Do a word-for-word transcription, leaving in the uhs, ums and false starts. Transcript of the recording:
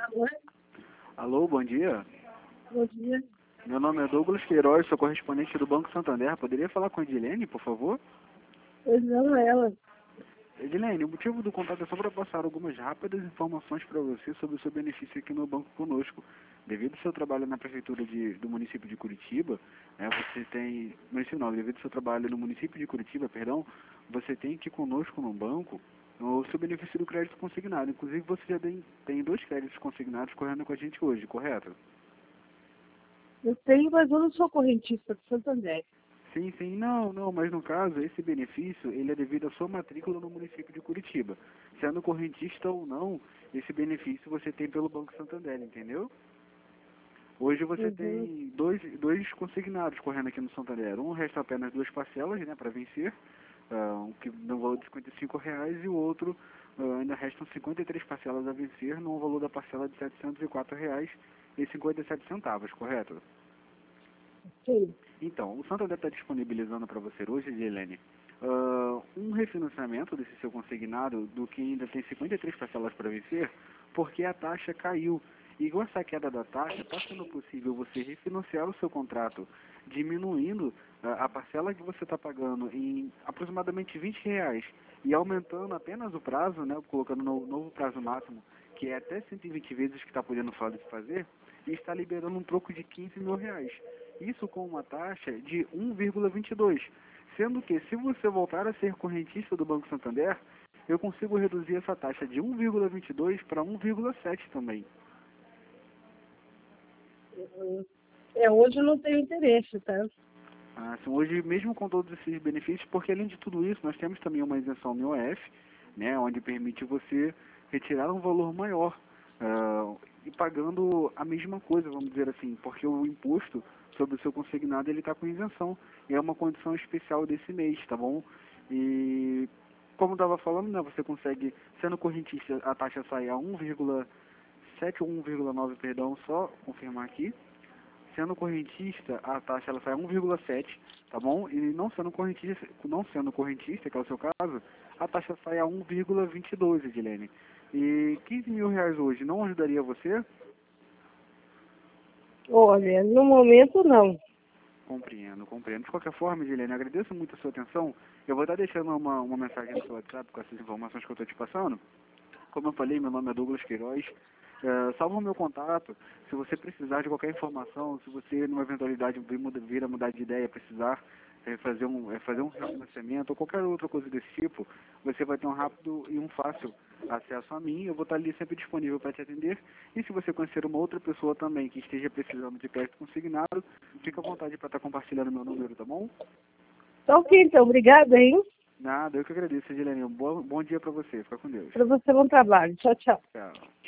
Oi, Alô, bom dia. bom dia. Meu nome é Douglas Queiroz, sou correspondente do Banco Santander. Poderia falar com a Edilene, por favor? Pois não, ela. Edilene, o motivo do contato é só para passar algumas rápidas informações para você sobre o seu benefício aqui no banco conosco. Devido ao seu trabalho na prefeitura de, do município de Curitiba, né, você tem... Município não, devido ao seu trabalho no município de Curitiba, perdão, você tem aqui conosco no banco o seu benefício do crédito consignado. Inclusive, você já tem, tem dois créditos consignados correndo com a gente hoje, correto? Eu tenho, mas eu não sou correntista de Santander. Sim, sim, não, não, mas no caso, esse benefício, ele é devido à sua matrícula no município de Curitiba. Sendo correntista ou não, esse benefício você tem pelo Banco Santander, entendeu? Hoje você Uhum. tem dois, dois consignados correndo aqui no Santander. Um resta apenas duas parcelas, né, para vencer, uh, um que no valor de cinquenta e cinco reais, e o outro uh, ainda restam cinquenta e três parcelas a vencer, no valor da parcela de setecentos e quatro reais e cinquenta e sete centavos, correto? Sim. Então, o Santander está disponibilizando para você hoje, Helene, uh, um refinanciamento desse seu consignado do que ainda tem cinquenta e três parcelas para vencer, porque a taxa caiu. E com essa queda da taxa, está sendo possível você refinanciar o seu contrato, diminuindo uh, a parcela que você está pagando em aproximadamente vinte reais e aumentando apenas o prazo, né, colocando no novo prazo máximo, que é até cento e vinte vezes que está podendo fazer, e está liberando um troco de quinze mil reais. Isso com uma taxa de um vírgula vinte e dois, sendo que se você voltar a ser correntista do Banco Santander, eu consigo reduzir essa taxa de um vírgula vinte e dois para um vírgula sete também. Uhum. É, hoje eu não tenho interesse, tá? Ah, assim, hoje, mesmo com todos esses benefícios, porque além de tudo isso, nós temos também uma isenção no I O F, né, onde permite você retirar um valor maior, uh, e pagando a mesma coisa, vamos dizer assim, porque o imposto sobre o seu consignado ele está com isenção, e é uma condição especial desse mês, tá bom? E como estava falando, né, você consegue, sendo correntista, a taxa sai a um vírgula sete ou um vírgula nove, perdão, só confirmar aqui. Sendo correntista, a taxa ela sai um vírgula sete, tá bom? E não sendo correntista, não sendo correntista, que é o seu caso, a taxa sai a um vírgula vinte e dois, Edilene. E quinze mil reais hoje não ajudaria você? Olha, no momento não. Compreendo, compreendo. De qualquer forma, Edilene, agradeço muito a sua atenção. Eu vou estar deixando uma, uma mensagem no seu WhatsApp com essas informações que eu estou te passando. Como eu falei, meu nome é Douglas Queiroz. É, salva o meu contato. Se você precisar de qualquer informação, se você, numa eventualidade, vir, muda- vir a mudar de ideia, precisar é, fazer, um, é, fazer um refinanciamento ou qualquer outra coisa desse tipo, você vai ter um rápido e um fácil acesso a mim. Eu vou estar ali sempre disponível para te atender. E se você conhecer uma outra pessoa também que esteja precisando de crédito consignado, fica à vontade para estar compartilhando meu número, tá bom? Tá ok, então. Obrigada, hein? Nada, eu que agradeço, Edilene. Um bom, bom dia para você. Fica com Deus. Para você, bom trabalho. Tchau, tchau. Tchau.